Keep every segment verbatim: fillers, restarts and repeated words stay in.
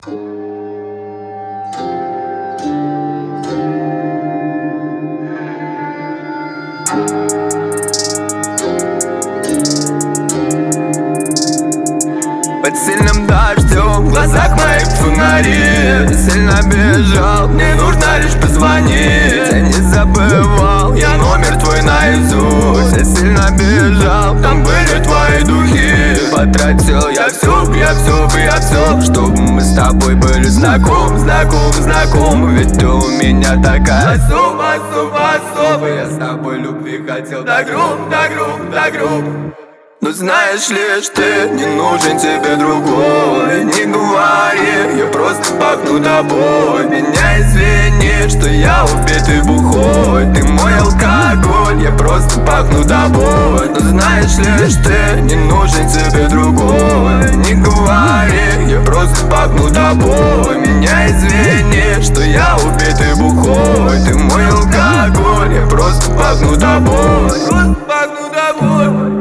Под сильным дождем в глазах моих фонари. Я сильно бежал, мне нужно лишь позвонить. Я не забывал, я номер твой наизусть. Я сильно бежал, там были твои духи. Потратил я все, я все, я все, чтобы мы с тобой были знакомы, знакомы, знакомы. Ведь ты у меня такая особа, особа, особа. Я с тобой любви хотел до груб, до груб, до груб. Но знаешь лишь ты, не нужен тебе другой. Не говори, я просто пахну тобой. Меня извини, что я убитый бухой. Ты мой алкоголь, я просто пахну тобой. Но знаешь лишь ты, не нужен тебе другой. Не говори, я просто пахну тобой. Меня извини, что я убитый бухой. Ты мой алкоголь, я просто пахну тобой. Просто пахну тобой.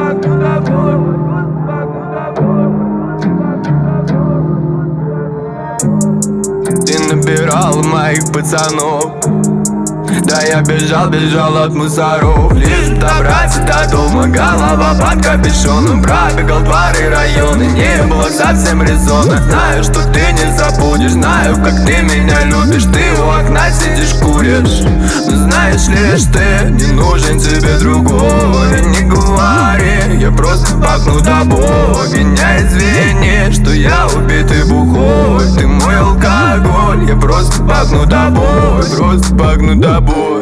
Ты набирал моих пацанов. Да я бежал, бежал от мусоров. Лишь добраться до дома, голова под капюшоном. Пробегал дворы, районы, не было совсем резона. Знаю, что ты не забудешь, знаю, как ты меня любишь. Ты у окна сидишь, куришь. Но знаешь лишь ты, не нужен тебе другой. Не говори, я просто пахну тобой. Меня извини, что я убитый бухой. Ты мой алкоголь, я просто пахну тобой. Просто пахну тобой.